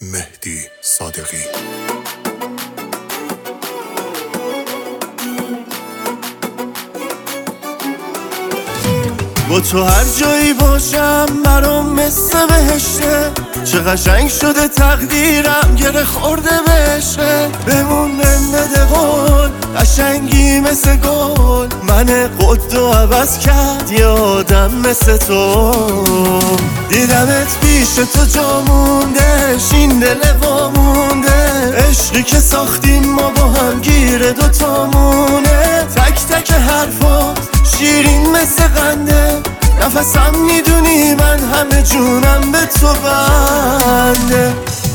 مهدی صادقی. با تو هر جایی باشم برام مثل بهشته، چه قشنگ شده تقدیرم گره خورده بهشه. بمونم بده قول قشنگی مثل گل، من قدو عوض کرد یه آدم مثل تو. دیدمت پیش تو جا مونده، این دل وامونده، عشقی که ساختیم ما با هم گیره دوتامونه. تک تک حرفات شیرین مثل قنده، نفسم میدونی من همه جونم به تو بنده.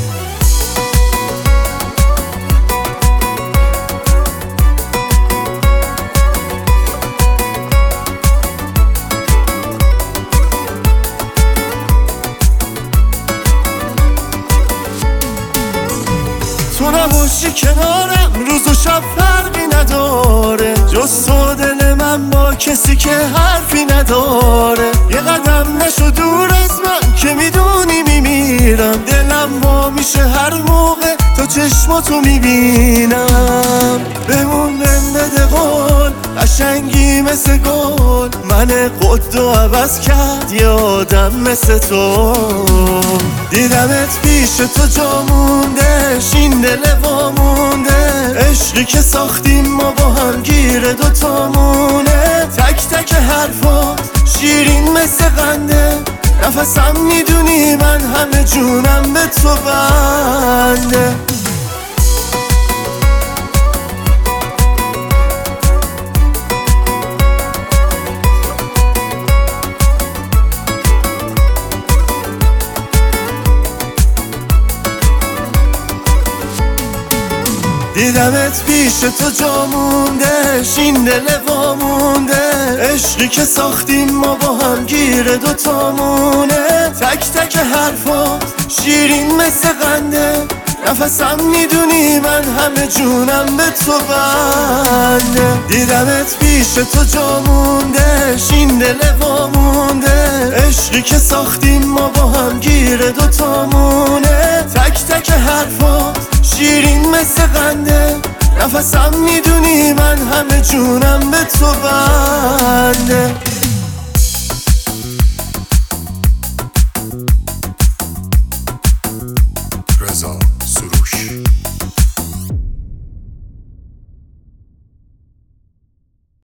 تو نباشی کنارم روز و شب فرقی نداره، جز تو دل من با کسی که حرفی نداره. یه قدم نشو دور از من که میدونی میمیرم، دلم وا میشه هر موقع تو چشماتو میبینم. بمونم بده قول قشنگی مثل گل، من قدو عوض کرد یه آدم مثل تو. دیدمت پیش تو جا مونده، این دل وامونده، عشقی که ساختیم ما با هم گیره دوتامونه. تک تک حرفات شیرین مثل قنده، نفسم میدونی من همه جونم به تو بنده. دیدمت پیش تو جا مونده، این دل وامونده، عشقی که ساختیم ما با هم گیره دوتامونه. تک تک حرفات شیرین مثل قنده، نفسم میدونی من همه جونم به تو بنده. دیدمت پیش تو جا مونده، این دل وامونده، عشقی که ساختیم ما با هم گیره دوتامونه. تک تک حرفات شیرین مثل قنده، نفسم میدونی من همه جونم به تو بنده.